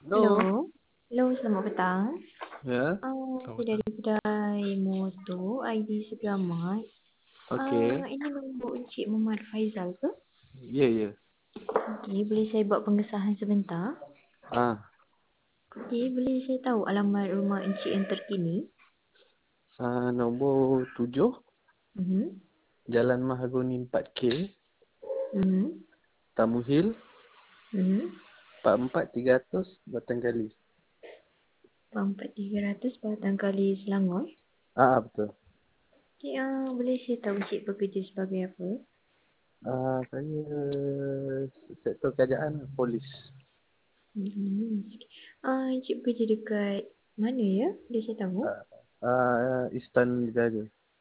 Halo, Hello. hello, selamat petang. Ya, selamat Saya petang. dari kedai Moto, ID Segamat. Okey. Ini nombor Encik Muhammad Faizal ke? Ya, ya. Okey, boleh saya buat pengesahan sebentar? Ah, Okey, boleh saya tahu alamat rumah Encik yang terkini? nombor 7, Mhm. Jalan Mahagoni 4K, Mhm. Tamu Hill, Mhm. 44300, Batangali. 4300 Batang Kali Selangor. Betul. Okey, boleh saya tahu Encik bekerja sebagai apa? Saya sektor kerajaan polis. Mhm. Encik bekerja dekat mana ya? Boleh saya tahu? Eastern Negara.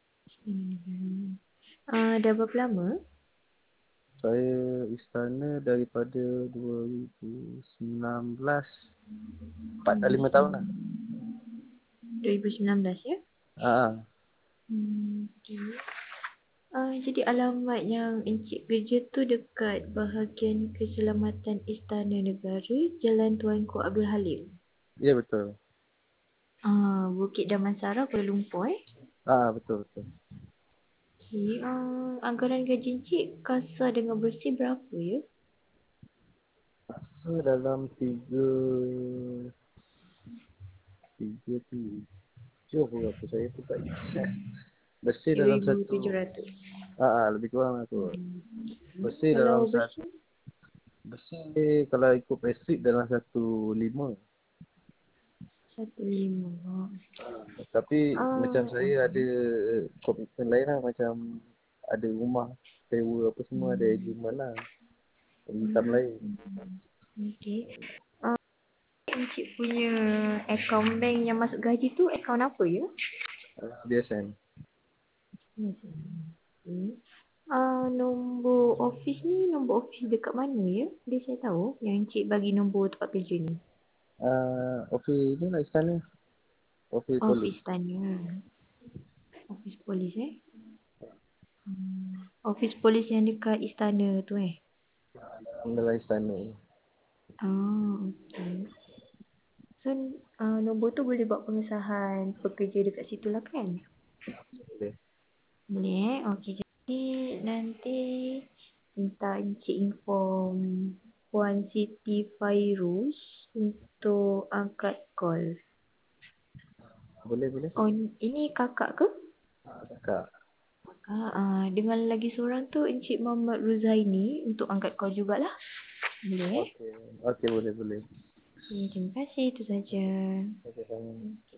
Dah berapa lama? Saya istana daripada 2019, 4 dah 5 tahun lah. 2019 ya? Ah, Okay. Jadi alamat yang Encik kerja tu dekat bahagian keselamatan Istana Negara, Jalan Tuanku Abdul Halim. ya betul. Bukit Damansara, Kuala Lumpur eh. Betul betul. Okay. Anggaran gaji Encik kasar dengan bersih berapa ya? Rasa dalam tiga tujuh berapa saya pun tak ingat. Bersih dalam satu 3,700. lebih kurang lah tu. Bersih Kalau dalam satu bersih, bersih kalau ikut payslip dalam 15. 1,500. Tapi macam saya ada Okay. komitmen lain lah, macam ada rumah sewa apa semua, ada Hmm. agreement lah, income lain. Okay. Encik punya akaun bank yang masuk gaji tu akaun apa ya? Biasa kan. Hmm. Nombor office ni, nombor office dekat mana ya? Boleh saya tahu yang Encik bagi nombor tempat kerja ni? Office ni lah istana, office polis. Office tanya. Office polis eh? Office polis yang dekat istana tu eh? Dalam istana. Okay. So, nombor tu boleh buat pengesahan pekerja dekat situ lah kan? Boleh. Boleh eh? Okey, jadi nanti minta Encik inform Puan Siti Fairuz untuk angkat call. Boleh boleh. Oh, ini kakak ke? Kak. Dengan lagi seorang tu Encik Muhammad Ruzaini untuk angkat call jugalah. Boleh eh? Okey. Okey, boleh boleh. Okey, terima kasih. Itu saja. Okey, sama.